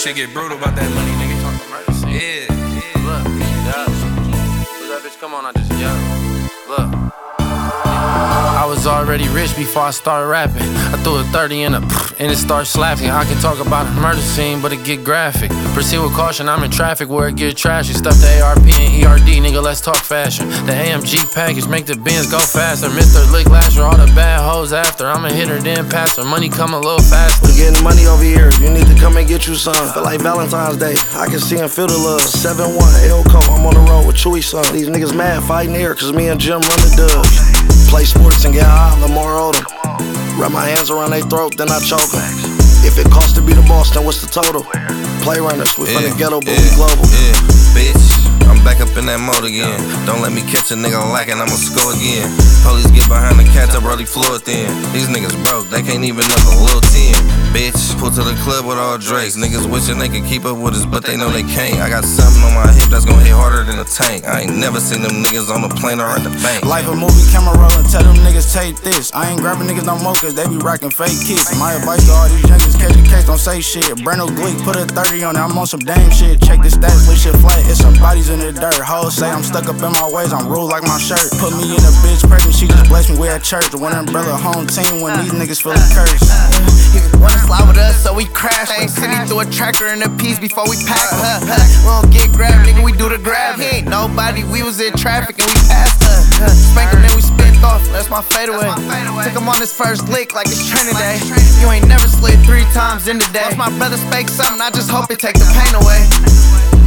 shit get brutal about that money, nigga. Yeah. Look, was that bitch? Come on, I just Look. I was already rich before I started rapping. I threw a 30 in and it started slapping. I can talk about a murder scene, but it get graphic. Proceed with caution, I'm in traffic where it get trashy. Stuff the ARP and ERD, nigga, let's talk fashion. The AMG package make the Benz go faster. Mr. Lick Lasher, all the bad hoes after. I'm a hitter, then passer. Money come a little faster. We getting money over here, you need to come and get you some. Feel like Valentine's Day, I can see and feel the love. 7-1, Elko, I'm on the road with Chewy son. These niggas mad fighting here, cause me and Jim run the dubs. Play sports and get high, Lamar Odom. Wrap my hands around their throat, then I choke them. If it costs to be the boss, then what's the total? Play runners, we from the ghetto, but we global. Yeah, bitch, I'm back up in that mode again. Don't let me catch a nigga lacking, I'ma score again. Police get behind the catch up, Brody floor thin. These niggas broke, they can't even up a little 10. Bitch, pull to the club with all Drakes. Niggas wishing they could keep up with us, but they know they can't. I got something on my hip that's gon' hit harder than a tank. I ain't never seen them niggas on the plane or at the bank. Life a movie, camera rolling, tell them niggas tape this. I ain't grabbing niggas no more cause they be rocking fake kicks. My advice to all these youngins, catch a case, don't say shit. Brando Glick, put a 30 on it, I'm on some dame shit. Check the stats, with shit flat, it's some bodies in the dirt. Hoes say I'm stuck up in my ways, I'm ruled like my shirt. Put me in a bitch pregnant, she just blessed me, we at church. One umbrella home team when these niggas feelin' cursed. Wanna slide with us, so we crash. Ain't city through a tracker and a piece before we pack. We don't get grabbed, nigga, we do the grab. He ain't nobody, we was in traffic and we passed her. Spank him, then we spent off, that's my fadeaway. Took him on his first lick like it's training day. You ain't never slid 3 times in the day. Once my brother spake something, I just hope it take the pain away.